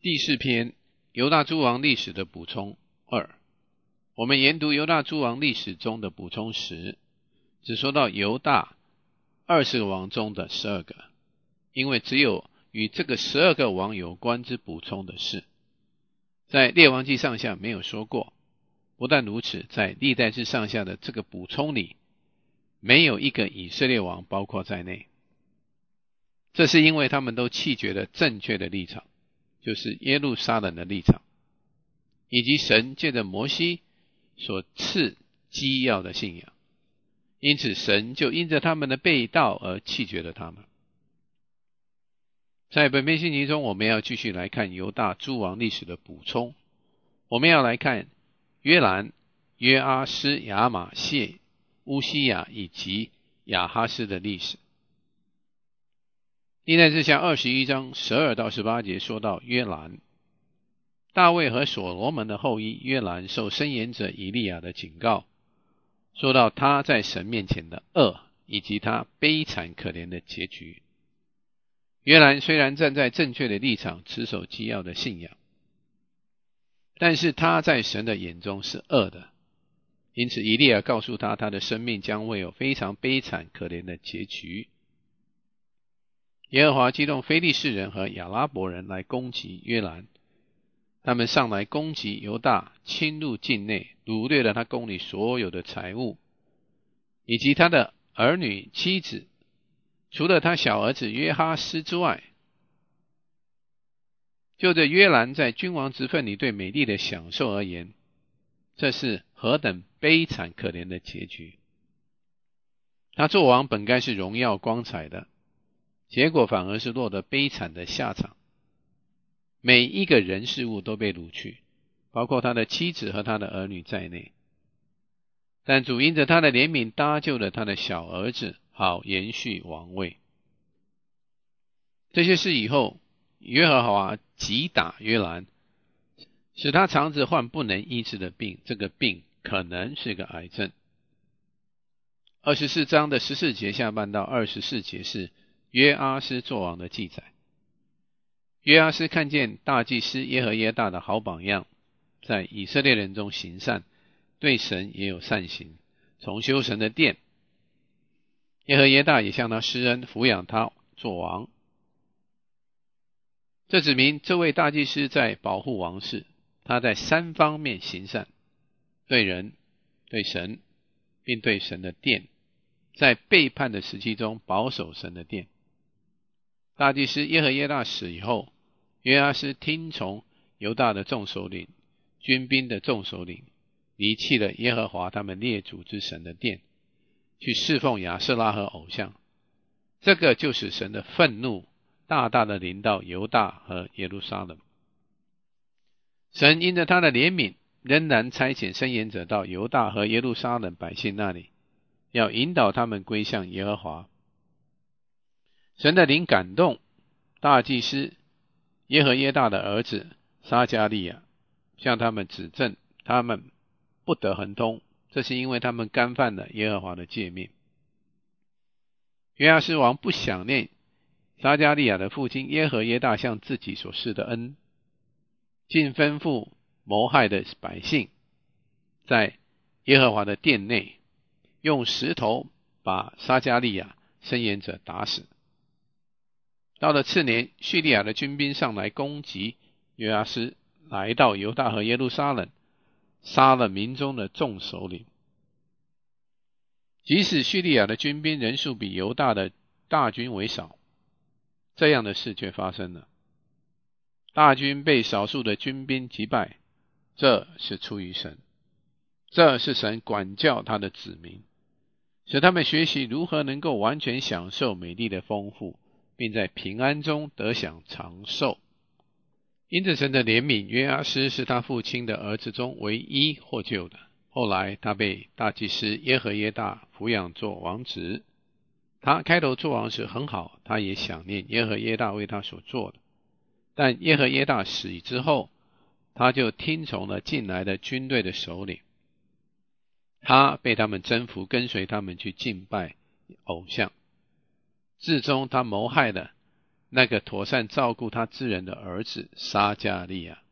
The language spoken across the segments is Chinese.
第4篇犹大诸王历史的补充2。我们研读犹大诸王历史中的补充时，只说到犹大20个王中的12个，因为只有与这个12个王有关之补充的事，在列王记上下没有说过。不但如此，在历代志上下的这个补充里，没有一个以色列王包括在内。这是因为他们都弃绝了正确的立场，就是耶路撒冷的立场，以及神借着摩西所赐基要的信仰，因此神就因着他们的背道而弃绝了他们。在本篇信息中，我们要继续来看犹大诸王历史的补充。我们要来看约兰、约阿施、亚玛谢、乌西雅以及亚哈斯的历史。历代志下21章12到18节说到约兰，大卫和所罗门的后裔约兰受申言者以利亚的警告，说到他在神面前的恶，以及他悲惨可怜的结局。约兰虽然站在正确的立场，持守基要的信仰，但是他在神的眼中是恶的，因此以利亚告诉他，他的生命将会有非常悲惨可怜的结局。耶和华激动非利士人和亚拉伯人来攻击约兰，他们上来攻击犹大，侵入境内，掳掠了他宫里所有的财物，以及他的儿女妻子，除了他小儿子约哈斯之外。就着约兰在君王职分里对美丽的享受而言，这是何等悲惨可怜的结局。他做王本该是荣耀光彩的，结果反而是落得悲惨的下场。每一个人事物都被掳去，包括他的妻子和他的儿女在内。但主因着他的怜悯搭救了他的小儿子，好延续王位。这些事以后，耶和华击打约兰，使他肠子患不能医治的病，这个病可能是个癌症。24章的14节下半到24节是约阿施作王的记载。约阿施看见大祭司耶和耶大的好榜样，在以色列人中行善，对神也有善行，重修神的殿。耶和耶大也向他施恩，抚养他做王。这指明这位大祭司在保护王室，他在3方面行善，对人、对神，并对神的殿，在背叛的时期中保守神的殿。大祭司耶和耶大死以后，约阿施听从犹大的众首领、军兵的众首领，离弃了耶和华他们列祖之神的殿，去侍奉亚舍拉和偶像。这个就使神的愤怒大大的临到犹大和耶路撒冷。神因着他的怜悯，仍然差遣申言者到犹大和耶路撒冷百姓那里，要引导他们归向耶和华。神的灵感动大祭司耶和耶大的儿子撒迦利亚，向他们指证他们不得亨通，这是因为他们干犯了耶和华的诫命。约阿施王不想念撒迦利亚的父亲耶和耶大向自己所施的恩，竟吩咐谋害的百姓在耶和华的殿内用石头把撒迦利亚申言者打死。到了次年，叙利亚的军兵上来攻击约阿施，来到犹大和耶路撒冷，杀了民中的众首领。即使叙利亚的军兵人数比犹大的大军为少，这样的事却发生了。大军被少数的军兵击败，这是出于神，这是神管教他的子民，使他们学习如何能够完全享受美丽的丰富，并在平安中得享长寿。因着神的怜悯，约阿施是他父亲的儿子中唯一获救的。后来他被大祭司耶和耶大抚养做王职。他开头做王时很好，他也想念耶和耶大为他所做的。但耶和耶大死之后，他就听从了进来的军队的首领，他被他们征服，跟随他们去敬拜偶像。至终他谋害了那个妥善照顾他之人的儿子撒迦利亚。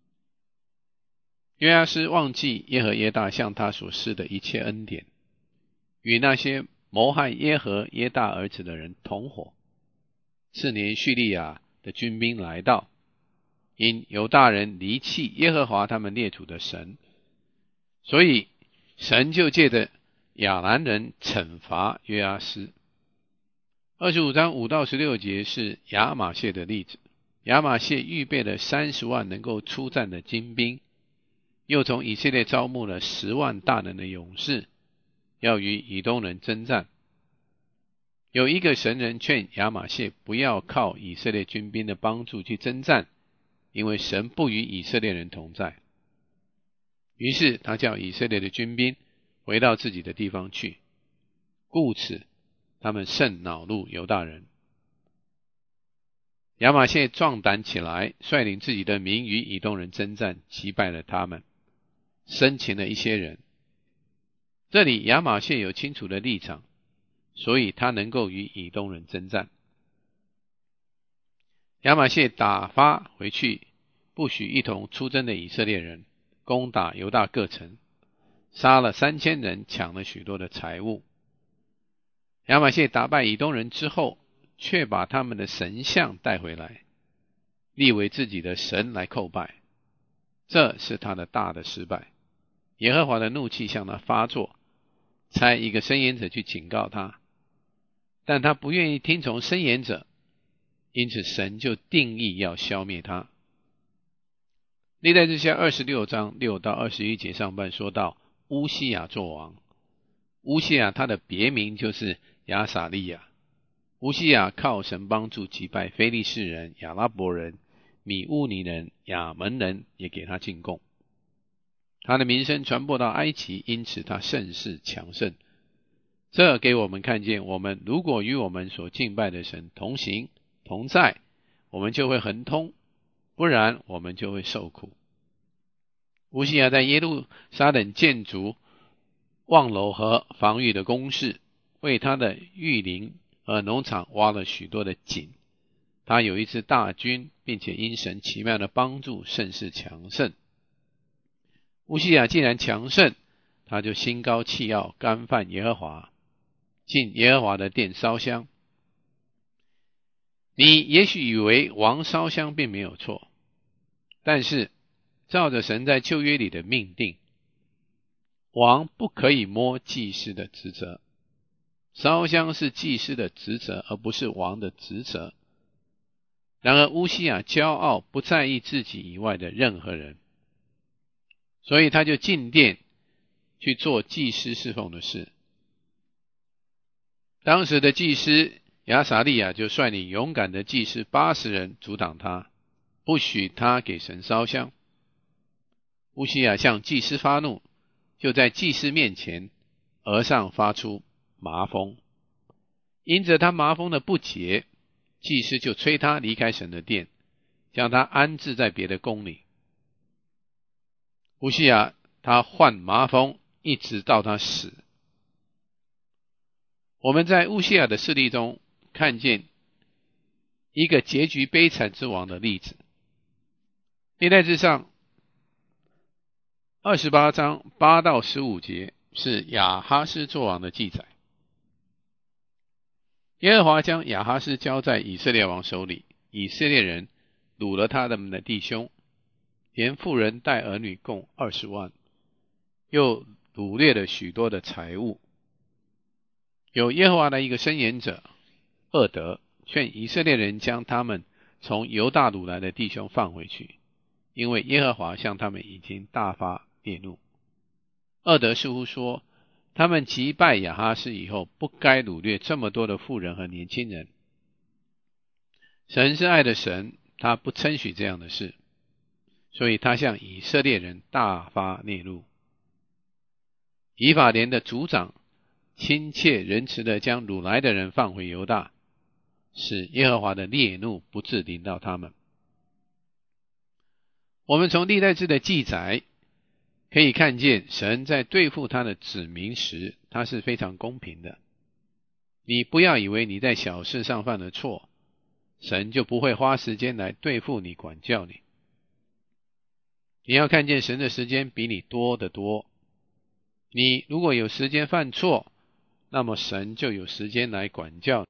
约阿施忘记耶和耶大向他所施的一切恩典，与那些谋害耶和耶大儿子的人同伙。次年叙利亚的军兵来到，因犹大人离弃耶和华他们列祖的神，所以神就借着亚兰人惩罚约阿施。25章5到16节是亚玛谢的例子。亚玛谢预备了30万能够出战的精兵，又从以色列招募了10万大能的勇士，要与以东人征战。有一个神人劝亚玛谢不要靠以色列军兵的帮助去征战，因为神不与以色列人同在。于是他叫以色列的军兵回到自己的地方去，故此他们甚恼怒犹大人。亚玛谢壮胆起来，率领自己的民与以东人征战，击败了他们，生擒了一些人。这里亚玛谢有清楚的立场，所以他能够与以东人征战。亚玛谢打发回去不许一同出征的以色列人，攻打犹大各城，杀了3000人，抢了许多的财物。亚玛谢打败以东人之后，却把他们的神像带回来，立为自己的神来叩拜，这是他的大的失败。耶和华的怒气向他发作，差一个申言者去警告他，但他不愿意听从申言者，因此神就定义要消灭他。历代志下26章6到21节上半说到乌西雅作王。乌西雅他的别名就是亚撒利亚。乌西雅靠神帮助击败非利士人、亚拉伯人、米乌尼人、亚门人，也给他进贡。他的名声传播到埃及，因此他甚是强盛。这给我们看见，我们如果与我们所敬拜的神同行同在，我们就会亨通，不然我们就会受苦。乌西雅在耶路撒冷建筑望楼和防御的工事，为他的御林和农场挖了许多的井。他有一支大军，并且因神奇妙的帮助甚是强盛。乌西雅既然强盛，他就心高气傲，干犯耶和华，进耶和华的殿烧香。你也许以为王烧香并没有错，但是照着神在旧约里的命定，王不可以摸祭司的职责。烧香是祭司的职责，而不是王的职责。然而乌西雅骄傲，不在意自己以外的任何人，所以他就进殿去做祭司侍奉的事。当时的祭司亚撒利亚就率领勇敢的祭司80人阻挡他，不许他给神烧香。乌西雅向祭司发怒，就在祭司面前额上发出麻风。因着他麻风的不洁，祭司就催他离开神的殿，将他安置在别的宫里。乌西雅他患麻风，一直到他死。我们在乌西雅的事例中看见一个结局悲惨之王的例子。历代志上28章8到15节是亚哈斯作王的记载。耶和华将亚哈斯交在以色列王手里，以色列人掳了他们的弟兄，连妇人带儿女共20万，又掳掠了许多的财物。有耶和华的一个申言者厄德劝以色列人将他们从犹大掳来的弟兄放回去，因为耶和华向他们已经大发烈怒。厄德似乎说，他们击败亚哈斯以后，不该掳掠这么多的妇人和年轻人。神是爱的神，他不称许这样的事，所以他向以色列人大发烈怒。以法莲的族长亲切仁慈地将掳来的人放回犹大，使耶和华的烈怒不致临到他们。我们从历代志的记载可以看见，神在对付他的子民时，他是非常公平的。你不要以为你在小事上犯了错， 神就不会花时间来对付你、管教你。你要看见神的时间比你多得多。你如果有时间犯错，那么神就有时间来管教你。